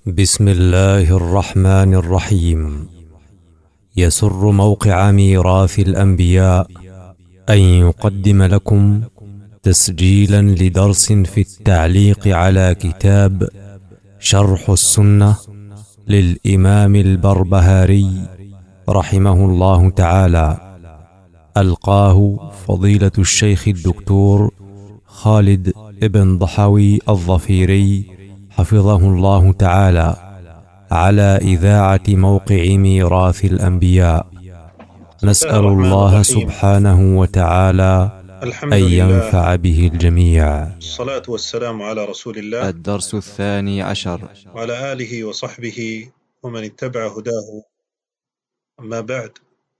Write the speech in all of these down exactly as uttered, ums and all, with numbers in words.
بسم الله الرحمن الرحيم. يسر موقع ميراث الأنبياء أن يقدم لكم تسجيلا لدرس في التعليق على كتاب شرح السنة للإمام البربهاري رحمه الله تعالى، ألقاه فضيلة الشيخ الدكتور خالد ابن ضحوي الظفيري حفظه الله تعالى على إذاعة موقع ميراث الأنبياء. نسأل الله سبحانه وتعالى أن ينفع به الجميع. الصلاة والسلام على رسول الله الدرس الثاني عشر، وعلى آله وصحبه ومن اتبع هداه. أما بعد،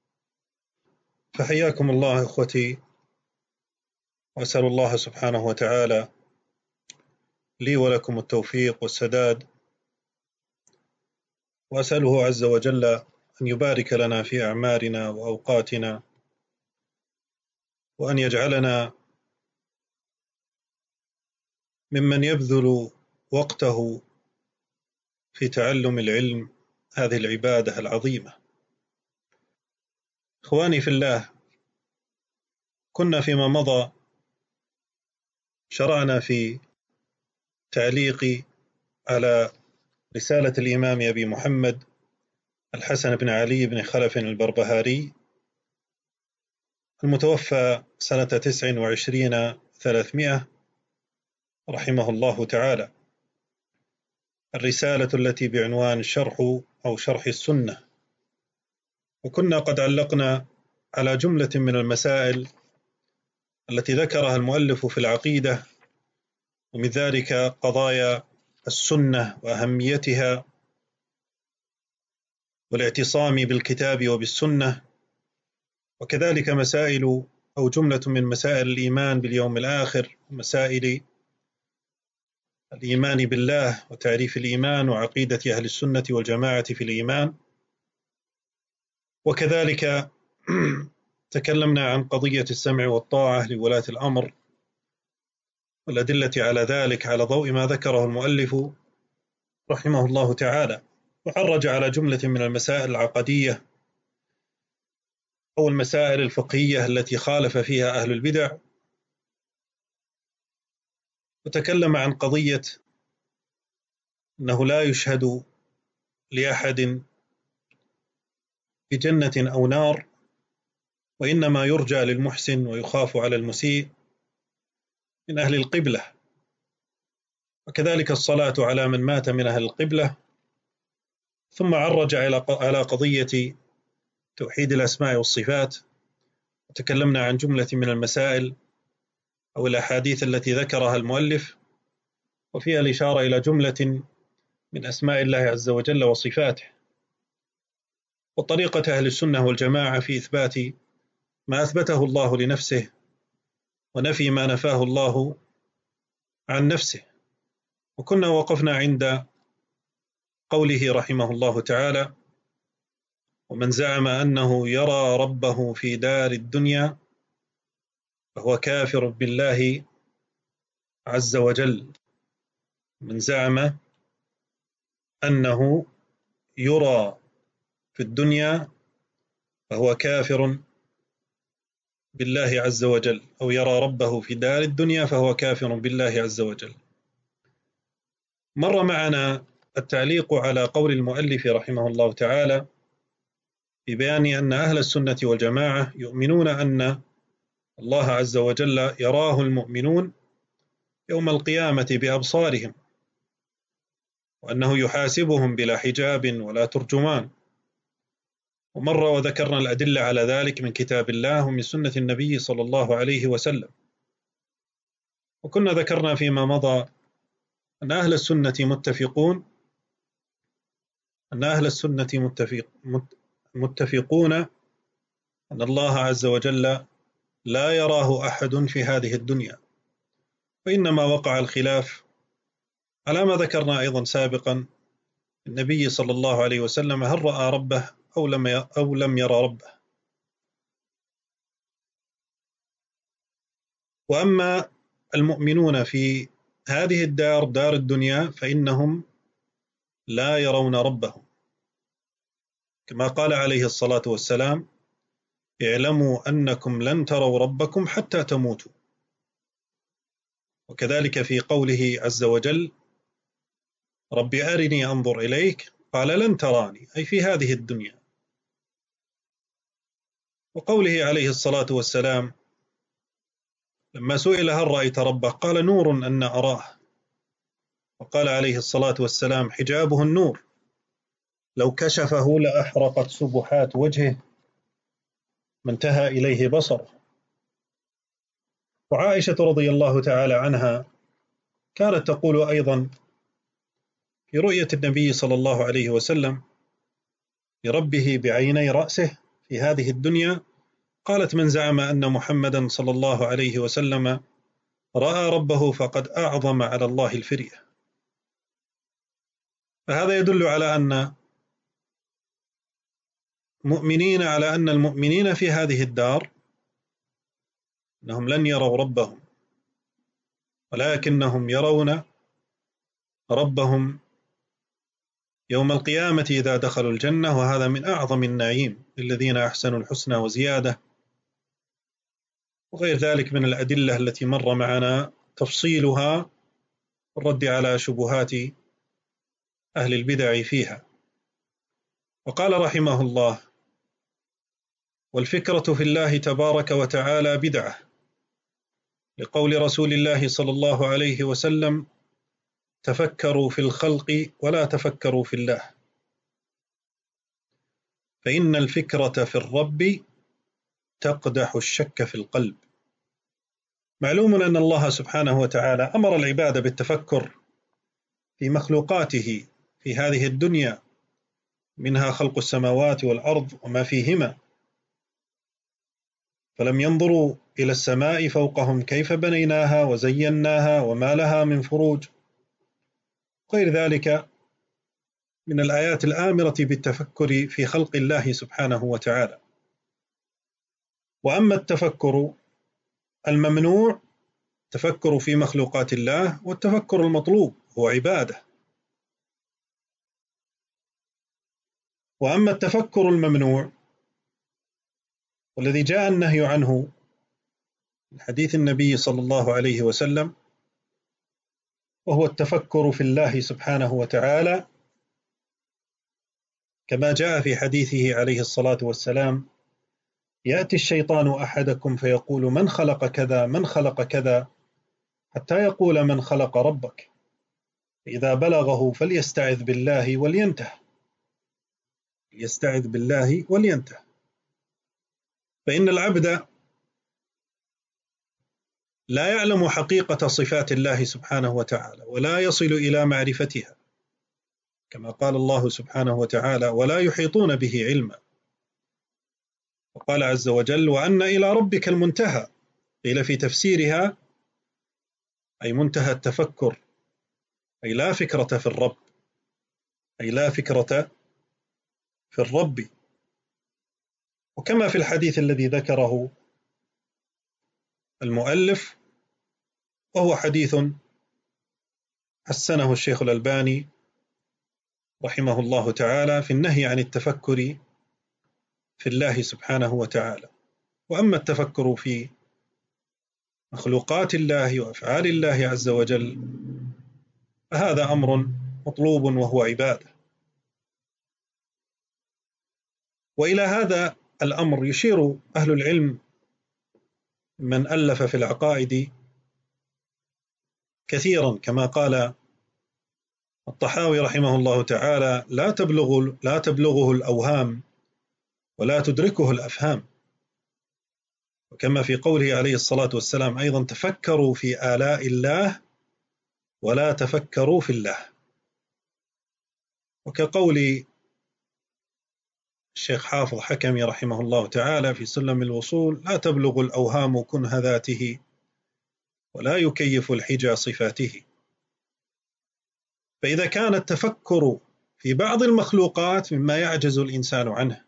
فحياكم الله إخوتي، وأسأل الله سبحانه وتعالى لي ولكم التوفيق والسداد، وأسأله عز وجل أن يبارك لنا في أعمارنا وأوقاتنا، وأن يجعلنا ممن يبذل وقته في تعلم العلم، هذه العبادة العظيمة. إخواني في الله، كنا فيما مضى شرعنا في تعليق على رسالة الإمام أبي محمد الحسن بن علي بن خلف البربهاري المتوفى سنة تسع وعشرين ثلاثمائة رحمه الله تعالى، الرسالة التي بعنوان شرح أو شرح السنة. وكنا قد علقنا على جملة من المسائل التي ذكرها المؤلف في العقيدة، ومن ذلك قضايا السنة وأهميتها والاعتصام بالكتاب وبالسنة، وكذلك مسائل أو جملة من مسائل الإيمان باليوم الآخر، ومسائل الإيمان بالله وتعريف الإيمان وعقيدة أهل السنة والجماعة في الإيمان. وكذلك تكلمنا عن قضية السمع والطاعة لولاة الأمر والأدلة على ذلك على ضوء ما ذكره المؤلف رحمه الله تعالى، وعرج على جملة من المسائل العقدية أو المسائل الفقهية التي خالف فيها أهل البدع، وتكلم عن قضية أنه لا يشهد لأحد بجنة أو نار، وإنما يرجى للمحسن ويخاف على المسيء من أهل القبلة، وكذلك الصلاة على من مات من أهل القبلة. ثم عرج على قضية توحيد الأسماء والصفات، وتكلمنا عن جملة من المسائل أو الأحاديث التي ذكرها المؤلف، وفيها الإشارة إلى جملة من أسماء الله عز وجل وصفاته، وطريقة أهل السنة والجماعة في إثبات ما أثبته الله لنفسه ونفي ما نفاه الله عن نفسه. وكنا وقفنا عند قوله رحمه الله تعالى: ومن زعم أنه يرى ربه في دار الدنيا فهو كافر بالله عز وجل. من زعم أنه يرى في الدنيا فهو كافر بالله عز وجل، أو يرى ربه في دار الدنيا فهو كافر بالله عز وجل. مر معنا التعليق على قول المؤلف رحمه الله تعالى في بيان أن أهل السنة والجماعة يؤمنون أن الله عز وجل يراه المؤمنون يوم القيامة بأبصارهم، وأنه يحاسبهم بلا حجاب ولا ترجمان. ومر وذكرنا الأدلة على ذلك من كتاب الله ومن سنة النبي صلى الله عليه وسلم. وكنا ذكرنا فيما مضى أن أهل السنة متفقون أن أهل السنة متفق متفقون أن الله عز وجل لا يراه أحد في هذه الدنيا، وإنما وقع الخلاف على ما ذكرنا أيضا سابقا النبي صلى الله عليه وسلم: هل رأى ربه أو لم أو لم يرى ربه؟ وأما المؤمنون في هذه الدار دار الدنيا فإنهم لا يرون ربهم، كما قال عليه الصلاة والسلام: اعلموا أنكم لن تروا ربكم حتى تموتوا. وكذلك في قوله عز وجل: رب أرني أنظر إليك، قال لن تراني، أي في هذه الدنيا. وقوله عليه الصلاة والسلام لما سئل هل رأيت ربه قال: نور أن أراه. وقال عليه الصلاة والسلام: حجابه النور، لو كشفه لأحرقت سبحات وجهه ما انتهى إليه بصره. وعائشة رضي الله تعالى عنها كانت تقول أيضا في رؤية النبي صلى الله عليه وسلم لربه بعيني رأسه في هذه الدنيا، قالت: من زعم أن محمدا صلى الله عليه وسلم رأى ربه فقد أعظم على الله الفرية. فهذا يدل على أن مؤمنين على أن المؤمنين في هذه الدار أنهم لن يروا ربهم، ولكنهم يرون ربهم يوم القيامة إذا دخلوا الجنة، وهذا من أعظم النعيم للذين أحسنوا الحسنى وزيادة. وغير ذلك من الأدلة التي مر معنا تفصيلها والرد على شبهات أهل البدع فيها. وقال رحمه الله: والفكرة في الله تبارك وتعالى بدعة، لقول رسول الله صلى الله عليه وسلم: تفكروا في الخلق ولا تفكروا في الله، فإن الفكرة في الرب تقدح الشك في القلب. معلوم أن الله سبحانه وتعالى أمر العباد بالتفكر في مخلوقاته في هذه الدنيا، منها خلق السماوات والأرض وما فيهما، فلم ينظروا إلى السماء فوقهم كيف بنيناها وزيناها وما لها من فروج، غير ذلك من الآيات الآمرة بالتفكر في خلق الله سبحانه وتعالى. وأما التفكر الممنوع التفكر في مخلوقات الله، والتفكر المطلوب هو عبادة. وأما التفكر الممنوع والذي جاء النهي عنه من حديث النبي صلى الله عليه وسلم، وهو التفكر في الله سبحانه وتعالى، كما جاء في حديثه عليه الصلاة والسلام: يأتي الشيطان أحدكم فيقول من خلق كذا من خلق كذا، حتى يقول من خلق ربك، إذا بلغه فليستعذ بالله ولينته يستعذ بالله ولينته. فإن العبد لا يعلم حقيقة صفات الله سبحانه وتعالى ولا يصل إلى معرفتها، كما قال الله سبحانه وتعالى: ولا يحيطون به علما. وقال عز وجل: وأن إلى ربك المنتهى. قيل في تفسيرها أي منتهى التفكر، أي لا فكرة في الرب، أي لا فكرة في الرب. وكما في الحديث الذي ذكره المؤلف، وهو حديث حسنه الشيخ الألباني رحمه الله تعالى في النهي عن التفكر في الله سبحانه وتعالى. وأما التفكر في مخلوقات الله وأفعال الله عز وجل فهذا أمر مطلوب وهو عبادة. وإلى هذا الأمر يشير أهل العلم من ألف في العقائد كثيرا، كما قال الطحاوي رحمه الله تعالى: لا تبلغ لا تبلغه الأوهام ولا تدركه الأفهام. وكما في قوله عليه الصلاة والسلام أيضا: تفكروا في آلاء الله ولا تفكروا في الله. وكقول الشيخ حافظ حكمي رحمه الله تعالى في سلم الوصول: لا تبلغ الأوهام كنه ذاته ولا يكيف الحجى صفاته. فإذا كان التفكر في بعض المخلوقات مما يعجز الإنسان عنه،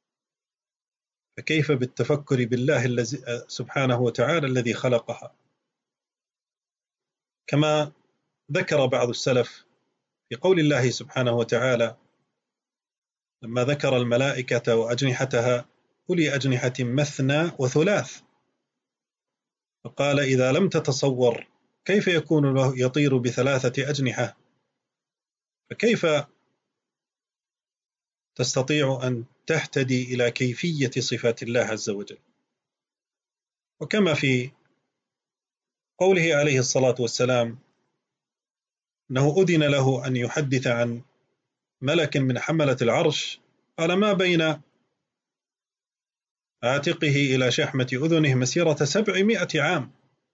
فكيف بالتفكر بالله الذي سبحانه وتعالى الذي خلقها؟ كما ذكر بعض السلف في قول الله سبحانه وتعالى لما ذكر الملائكة وأجنحتها أولي أجنحة مثنى وثلاث، فقال إذا لم تتصور كيف يكون له يطير بثلاثة أجنحة، فكيف تستطيع أن تهتدي إلى كيفية صفات الله عز وجل؟ وكما في قوله عليه الصلاة والسلام أنه أذن له أن يحدث عن ملك من حملة العرش، قال ما بين عاتقه إلى شحمة أذنه مسيرة سبعمائة عام،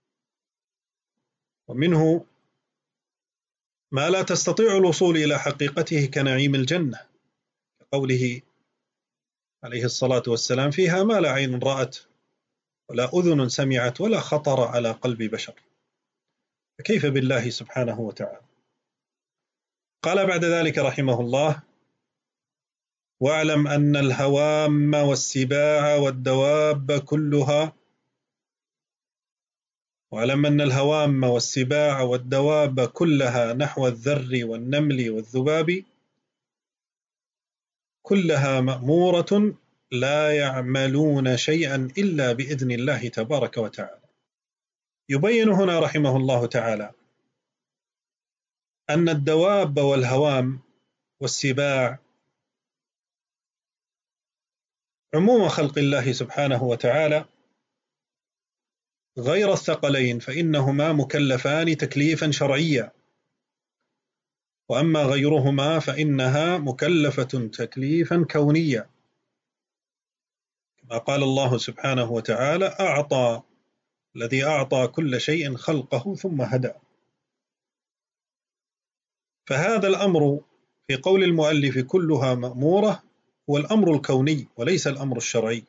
ومنه ما لا تستطيع الوصول إلى حقيقته كنعيم الجنة، قوله عليه الصلاة والسلام فيها ما لا عين رأت ولا أذن سمعت ولا خطر على قلب بشر. فكيف بالله سبحانه وتعالى؟ قال بعد ذلك رحمه الله واعلم أن الهوام والسباع والدواب كلها واعلم أن الهوام والسباع والدواب كلها نحو الذر والنمل والذباب كلها مأمورة لا يعملون شيئا إلا بإذن الله تبارك وتعالى. يبين هنا رحمه الله تعالى أن الدواب والهوام والسباع عموم خلق الله سبحانه وتعالى غير الثقلين فإنهما مكلفان تكليفا شرعيا، وأما غيرهما فإنها مكلفة تكليفا كونيا، كما قال الله سبحانه وتعالى أعطى الذي أعطى كل شيء خلقه ثم هدى. فهذا الأمر في قول المؤلف كلها مأمورة هو الأمر الكوني وليس الأمر الشرعي،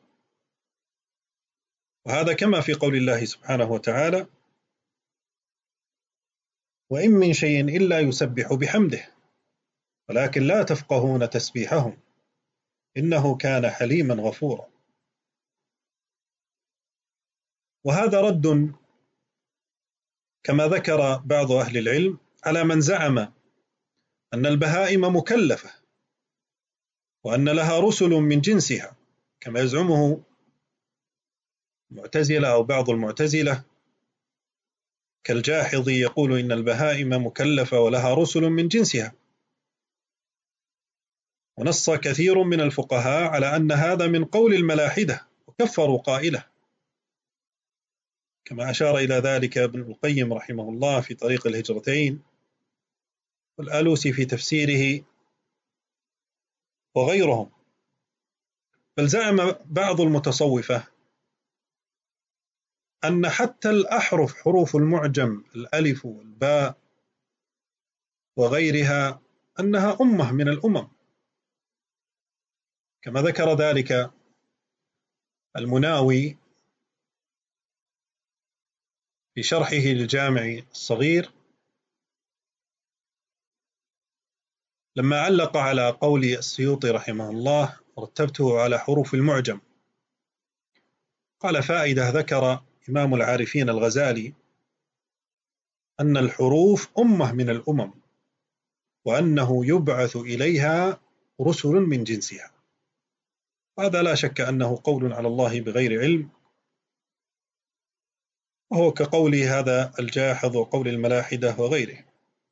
وهذا كما في قول الله سبحانه وتعالى وإن من شيء إلا يسبح بحمده ولكن لا تفقهون تسبيحهم إنه كان حليما غفورا. وهذا رد كما ذكر بعض أهل العلم على من زعم أن البهائم مكلفة وأن لها رسل من جنسها، كما يزعمه المعتزلة أو بعض المعتزلة كالجاحظي يقول إن البهائم مكلفة ولها رسل من جنسها. ونص كثير من الفقهاء على أن هذا من قول الملاحدة وكفروا قائله، كما أشار إلى ذلك ابن القيم رحمه الله في طريق الهجرتين، والآلوسي في تفسيره وغيرهم. بل زعم بعض المتصوفة أن حتى الأحرف حروف المعجم الألف والباء وغيرها أنها أمة من الأمم، كما ذكر ذلك المناوي في شرحه للجامع الصغير لما علق على قول السيوطي رحمه الله رتبته على حروف المعجم. قال فائدة ذكر إمام العارفين الغزالي أن الحروف أمة من الأمم وأنه يبعث إليها رسل من جنسها. هذا لا شك أنه قول على الله بغير علم، وهو كقول هذا الجاحظ وقول الملاحدة وغيره.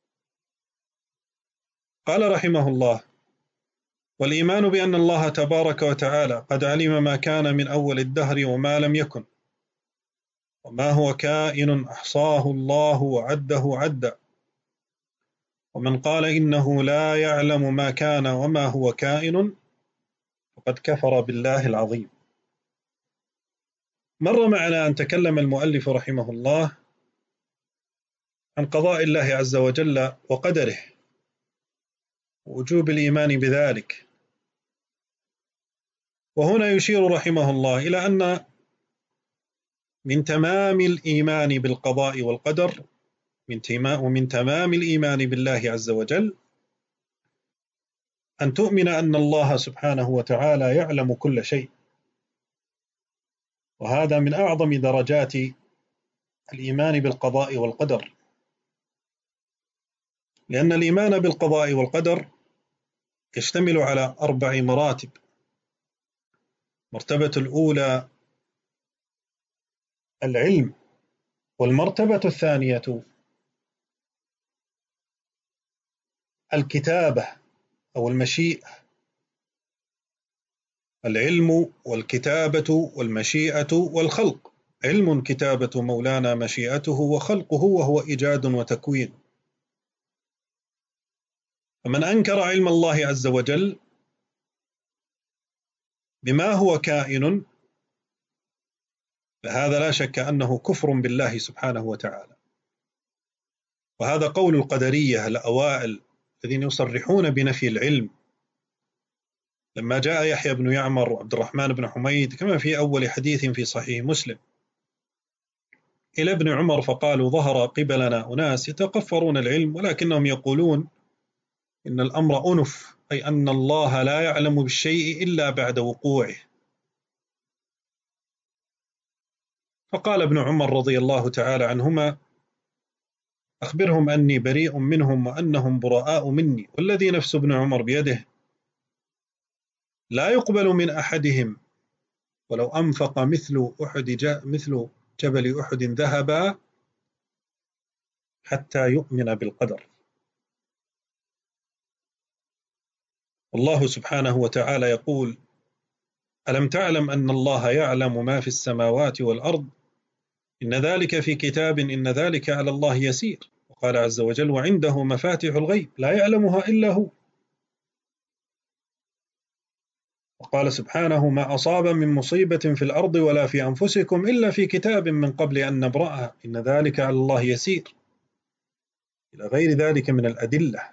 قال رحمه الله والإيمان بأن الله تبارك وتعالى قد علم ما كان من أول الدهر وما لم يكن وما هو كائن أحصاه الله وعده عدا، ومن قال إنه لا يعلم ما كان وما هو كائن فقد كفر بالله العظيم. مر معنا أن تكلم المؤلف رحمه الله عن قضاء الله عز وجل وقدره ووجوب الإيمان بذلك، وهنا يشير رحمه الله إلى أن من تمام الإيمان بالقضاء والقدر ومن تمام الإيمان بالله عز وجل أن تؤمن أن الله سبحانه وتعالى يعلم كل شيء، وهذا من أعظم درجات الإيمان بالقضاء والقدر. لأن الإيمان بالقضاء والقدر يشتمل على أربع مراتب. المرتبة الأولى العلم، والمرتبة الثانية الكتابة أو المشيئة. العلم والكتابة والمشيئة والخلق. علم كتابة مولانا مشيئته، وخلقه وهو إيجاد وتكوين. فمن أنكر علم الله عز وجل بما هو كائن فهذا لا شك أنه كفر بالله سبحانه وتعالى. وهذا قول القدرية الأوائل الذين يصرحون بنفي العلم، لما جاء يحيى بن يعمر وعبد الرحمن بن حميد كما في أول حديث في صحيح مسلم إلى ابن عمر فقالوا: ظهر قبلنا أناس يتقفرون العلم ولكنهم يقولون إن الأمر أنف، أي أن الله لا يعلم بالشيء إلا بعد وقوعه. فقال ابن عمر رضي الله تعالى عنهما: أخبرهم أني بريء منهم وأنهم براء مني، والذي نفس ابن عمر بيده لا يقبل من أحدهم ولو أنفق مثل أحد مثل جبل أحد ذهبا حتى يؤمن بالقدر. والله سبحانه وتعالى يقول: ألم تعلم أن الله يعلم ما في السماوات والأرض، إن ذلك في كتاب، إن ذلك على الله يسير. وقال عز وجل: وعنده مفاتح الغيب لا يعلمها إلا هو. وقال سبحانه: ما أصاب من مصيبة في الأرض ولا في أنفسكم إلا في كتاب من قبل أن نبرأها إن ذلك على الله يسير، إلى غير ذلك من الأدلة.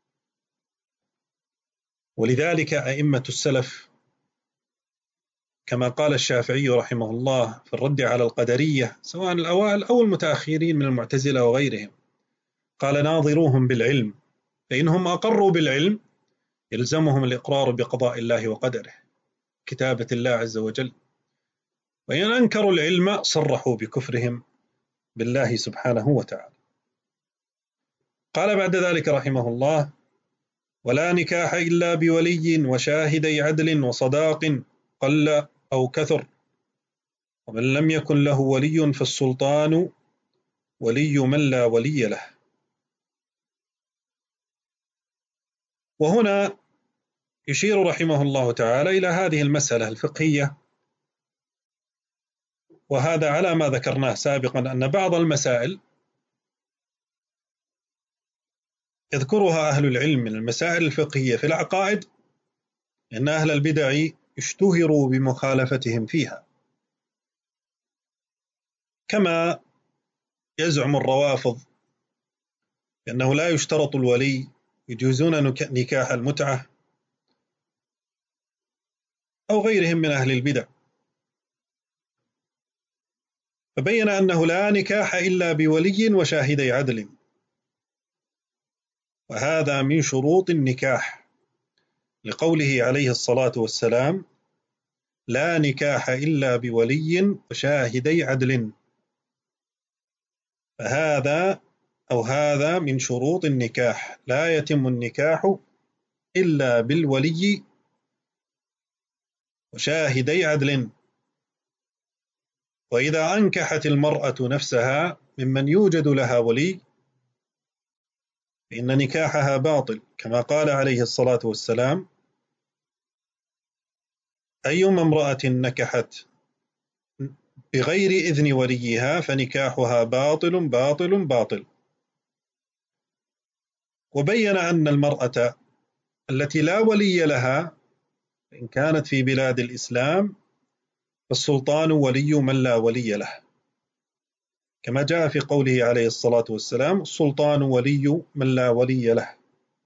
ولذلك أئمة السلف كما قال الشافعي رحمه الله في الرد على القدرية سواء الأوائل أو المتأخرين من المعتزلة وغيرهم، قال: ناظروهم بالعلم، فإنهم أقروا بالعلم يلزمهم الإقرار بقضاء الله وقدره، كتابة الله عز وجل، وإن أنكروا العلم صرحوا بكفرهم بالله سبحانه وتعالى. قال بعد ذلك رحمه الله: ولا نكاح إلا بولي وشاهدي عدل وصداق قل أو كثر، ومن لم يكن له ولي فالسلطان ولي من لا ولي له. وهنا يشير رحمه الله تعالى إلى هذه المسألة الفقهية، وهذا على ما ذكرناه سابقا أن بعض المسائل يذكرها أهل العلم من المسائل الفقهية في العقائد أن أهل البدع اشتهروا بمخالفتهم فيها، كما يزعم الروافض بأنه لا يشترط الولي، يجوزون نكاح المتعة، أو غيرهم من أهل البدع. فبين أنه لا نكاح إلا بولي وشاهدي عدل، وهذا من شروط النكاح، لقوله عليه الصلاة والسلام: لا نكاح إلا بولي وشاهدي عدل. فهذا أو هذا من شروط النكاح، لا يتم النكاح إلا بالولي وشاهدي عدل. وإذا أنكحت المرأة نفسها ممن يوجد لها ولي فإن نكاحها باطل، كما قال عليه الصلاة والسلام: أيما امرأة نكحت بغير إذن وليها فنكاحها باطل باطل باطل. وبين أن المرأة التي لا ولي لها إن كانت في بلاد الإسلام فالسلطان ولي من لا ولي له، كما جاء في قوله عليه الصلاة والسلام: السلطان ولي من لا ولي له.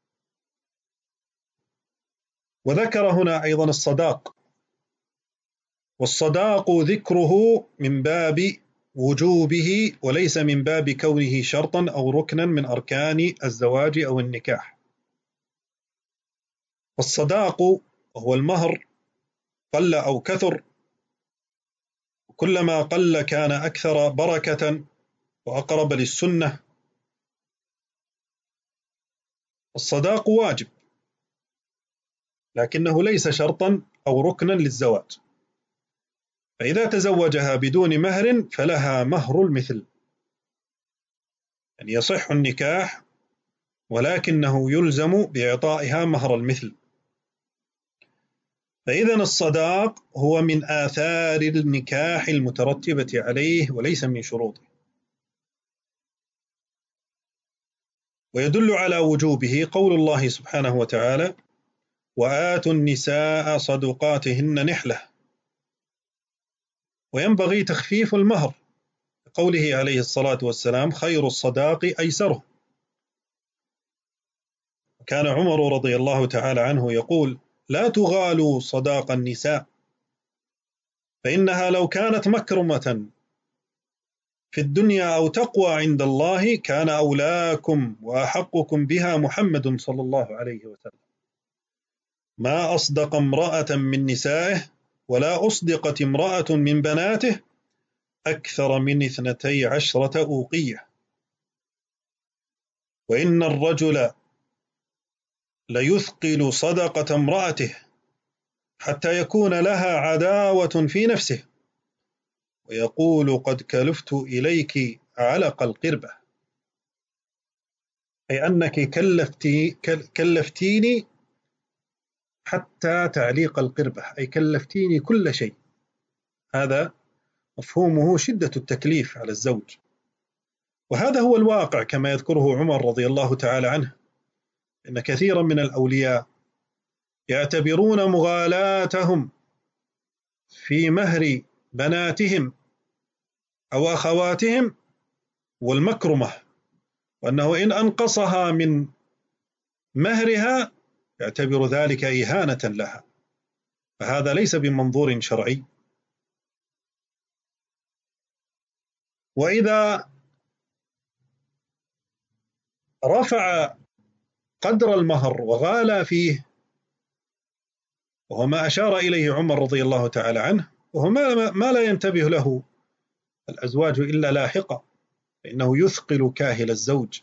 وذكر هنا أيضا الصداق، والصداق ذكره من باب وجوبه وليس من باب كونه شرطا أو ركنا من أركان الزواج أو النكاح. والصداق وهو المهر قل أو كثر، كلما قل كان أكثر بركة وأقرب للسنة. الصداق واجب لكنه ليس شرطا أو ركنا للزواج، فإذا تزوجها بدون مهر فلها مهر المثل، يعني يصح النكاح ولكنه يلزم بإعطائها مهر المثل. فإذا الصداق هو من آثار النكاح المترتبة عليه وليس من شروطه، ويدل على وجوبه قول الله سبحانه وتعالى: وآتوا النساء صدقاتهن نحلة. وينبغي تخفيف المهر، قوله عليه الصلاة والسلام: خير الصداق أيسره. كان عمر رضي الله تعالى عنه يقول: لا تغالوا صداق النساء، فإنها لو كانت مكرمة في الدنيا أو تقوى عند الله كان أولاكم وأحقكم بها محمد صلى الله عليه وسلم. ما أصدق امرأة من نسائه ولا أصدقت امرأة من بناته أكثر من اثنتي عشرة أوقية. وإن الرجل ليثقل صدقة امرأته حتى يكون لها عداوة في نفسه ويقول: قد كلفت إليك علق القربة، أي أنك كلفتي كلفتيني حتى تعليق القربة، أي كلفتيني كل شيء. هذا مفهومه شدة التكليف على الزوج، وهذا هو الواقع كما يذكره عمر رضي الله تعالى عنه، إن كثيرا من الأولياء يعتبرون مغالاتهم في مهر بناتهم أو أخواتهم والمكرمة، وأنه إن أنقصها من مهرها يعتبر ذلك إهانة لها، فهذا ليس بمنظور شرعي. وإذا رفع قدر المهر وغالى فيه، وهو ما أشار إليه عمر رضي الله تعالى عنه، وهو ما لا ينتبه له الأزواج إلا لاحقا، فإنه يثقل كاهل الزوج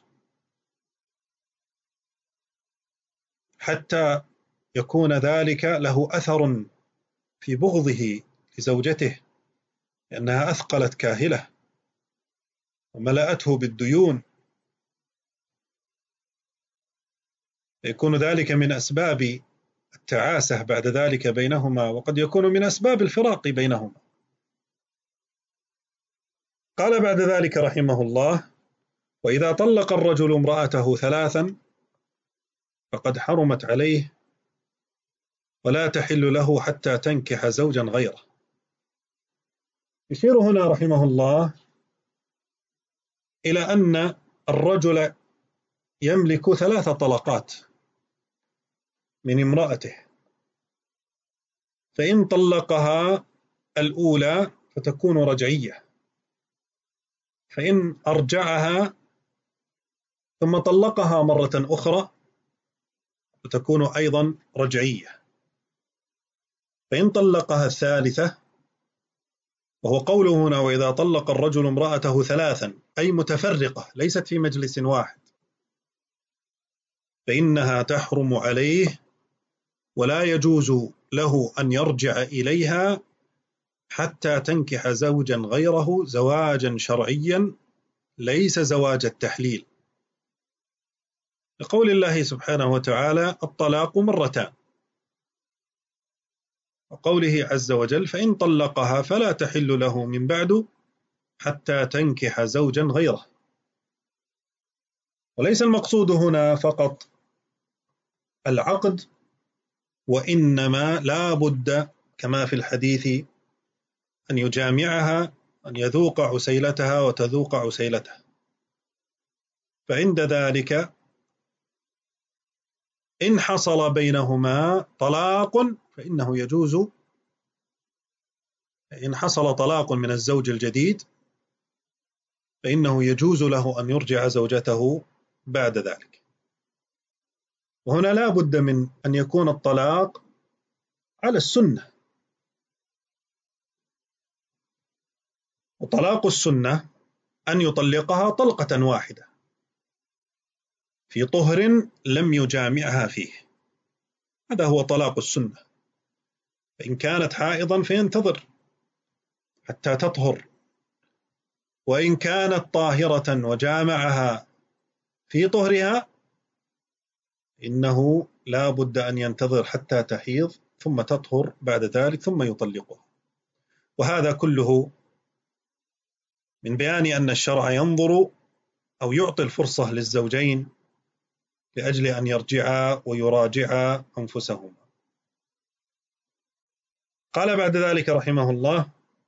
حتى يكون ذلك له أثر في بغضه لزوجته، لأنها أثقلت كاهله وملأته بالديون، يكون ذلك من أسباب التعاسة بعد ذلك بينهما، وقد يكون من أسباب الفراق بينهما. قال بعد ذلك رحمه الله: وإذا طلق الرجل امرأته ثلاثا فقد حرمت عليه ولا تحل له حتى تنكح زوجا غيره. يشير هنا رحمه الله إلى أن الرجل يملك ثلاث طلقات من امرأته، فإن طلقها الأولى فتكون رجعية، فإن أرجعها ثم طلقها مرة أخرى فتكون أيضا رجعية، فإن طلقها الثالثة، وهو قوله هنا: وإذا طلق الرجل امرأته ثلاثا، أي متفرقة ليست في مجلس واحد، فإنها تحرم عليه ولا يجوز له أن يرجع إليها حتى تنكح زوجا غيره زواجا شرعيا ليس زواج التحليل، لقول الله سبحانه وتعالى: الطلاق مرتان، وقوله عز وجل: فإن طلقها فلا تحل له من بعد حتى تنكح زوجا غيره. وليس المقصود هنا فقط العقد، وإنما لا بد كما في الحديث أن يجامعها، أن يذوق عسيلتها وتذوق عسيلته، فعند ذلك إن حصل بينهما طلاق فإنه يجوز، إن حصل طلاق من الزوج الجديد فإنه يجوز له أن يرجع زوجته بعد ذلك. وهنا لا بد من أن يكون الطلاق على السنة، وطلاق السنة أن يطلقها طلقة واحدة في طهر لم يجامعها فيه. هذا هو طلاق السنة. فإن كانت حائضا فينتظر حتى تطهر، وإن كانت طاهرة وجامعها في طهرها إنه لا بد أن ينتظر حتى تحيض ثم تطهر بعد ذلك ثم يطلقها. وهذا كله من بيان أن الشرع ينظر أو يعطي الفرصة للزوجين لأجل أن يرجعا ويراجعا أنفسهما. قال بعد ذلك رحمه الله: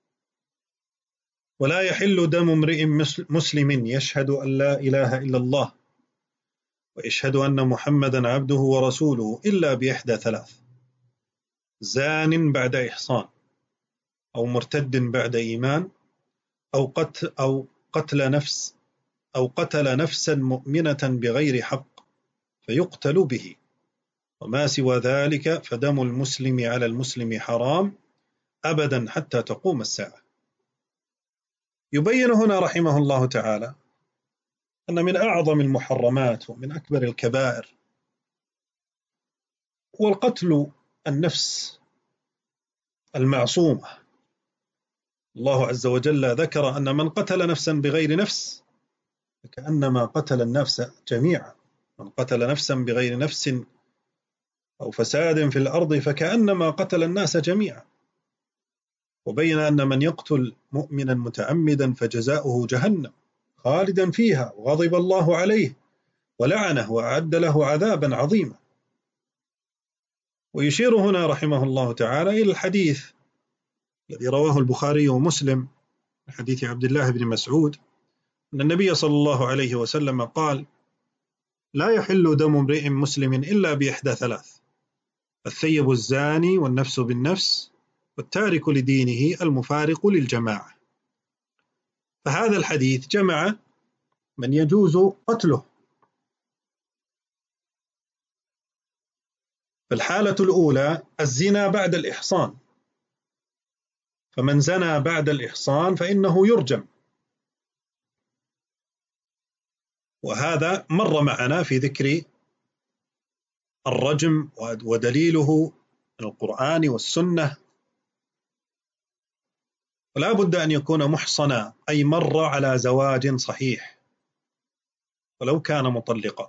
ولا يحل دم امرئ مسلم يشهد أن لا إله إلا الله ويشهد أن محمدا عبده ورسوله إلا بإحدى ثلاث: زان بعد إحصان، أو مرتد بعد إيمان، أو قتل أو قتل نفس أو قتل نفسا مؤمنة بغير حق فيقتل به، وما سوى ذلك فدم المسلم على المسلم حرام أبدا حتى تقوم الساعة. يبين هنا رحمه الله تعالى أن من أعظم المحرمات ومن أكبر الكبائر هو القتل النفس المعصومة. الله عز وجل ذكر أن من قتل نفسا بغير نفس فكأنما قتل النفس جميعا، من قتل نفسا بغير نفس أو فساد في الأرض فكأنما قتل الناس جميعا. وبين أن من يقتل مؤمنا متعمدا فجزاؤه جهنم خالدا فيها وغضب الله عليه ولعنه وأعد له عذابا عظيما. ويشير هنا رحمه الله تعالى إلى الحديث الذي رواه البخاري ومسلم من حديث عبد الله بن مسعود أن النبي صلى الله عليه وسلم قال: لا يحل دم امرئ مسلم إلا بإحدى ثلاث: الثيب الزاني، والنفس بالنفس، والتارك لدينه المفارق للجماعة. فهذا الحديث جمع من يجوز قتله. فالحالة الأولى الزنا بعد الإحصان، فمن زنى بعد الإحصان فإنه يرجم، وهذا مر معنا في ذكر الرجم ودليله من القرآن والسنة. ولا بد أن يكون محصنا، أي مر على زواج صحيح ولو كان مطلقا.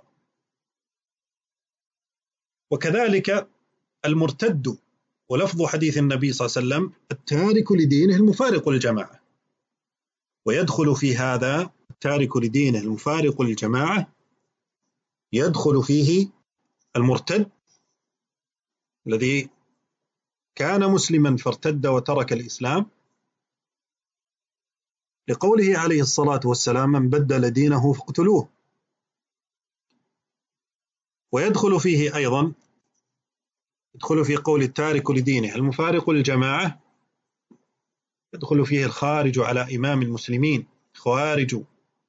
وكذلك المرتد، ولفظ حديث النبي صلى الله عليه وسلم: التارك لدينه المفارق للجماعة. ويدخل في هذا التارك لدينه المفارق للجماعة يدخل فيه المرتد الذي كان مسلما فارتد وترك الإسلام، لقوله عليه الصلاة والسلام: من بدل دينه فاقتلوه. ويدخل فيه أيضا يدخل في قول التارك لدينه المفارق للجماعة يدخل فيه الخارج على إمام المسلمين، خوارج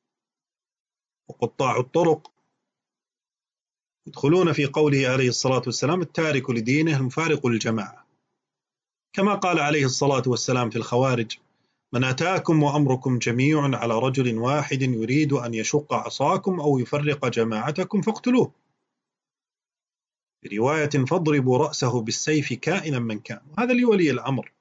وقطاع الطرق يدخلون في قوله عليه الصلاة والسلام: التارك لدينه المفارق للجماعة، كما قال عليه الصلاة والسلام في الخوارج: من أتاكم وأمركم جميع على رجل واحد يريد أن يشق عصاكم أو يفرق جماعتكم فاقتلوه. في رواية: فاضربوا رأسه بالسيف كائنا من كان. هذا لولي الأمر.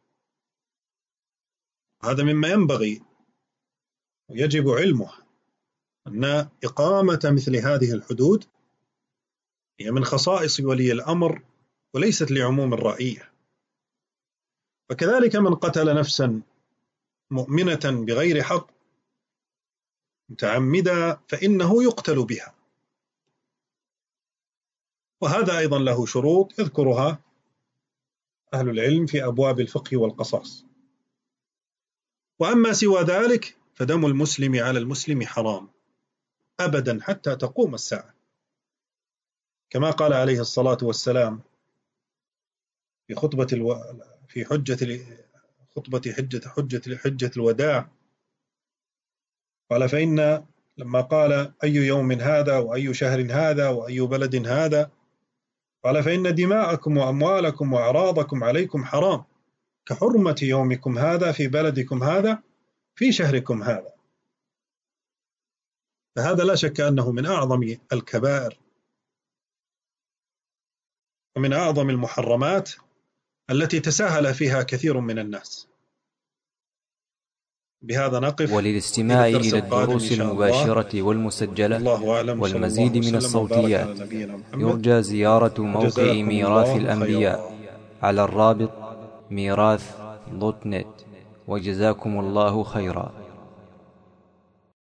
هذا مما ينبغي ويجب علمه، أن إقامة مثل هذه الحدود هي من خصائص ولي الأمر وليست لعموم الرعية. وكذلك من قتل نفسا مؤمنة بغير حق متعمدا فإنه يقتل بها، وهذا أيضا له شروط يذكرها أهل العلم في أبواب الفقه والقصاص. وأما سوى ذلك فدم المسلم على المسلم حرام أبدا حتى تقوم الساعة، كما قال عليه الصلاة والسلام في خطبة الو... في حجة خطبة حجة حجة حجة الوداع، قال: فإن لما قال: أي يوم هذا وأي شهر هذا وأي بلد هذا؟ قال: فإن دماءكم وأموالكم وأعراضكم عليكم حرام كحرمة يومكم هذا في بلدكم هذا في شهركم هذا. فهذا لا شك أنه من أعظم الكبائر ومن أعظم المحرمات التي تساهل فيها كثير من الناس. بهذا نقف، وللاستماع إلى الدروس المباشرة والمسجلة والمزيد من الصوتيات يرجى زيارة موقع ميراث الأنبياء على الرابط ميراث دوت نت. وجزاكم الله خيرا.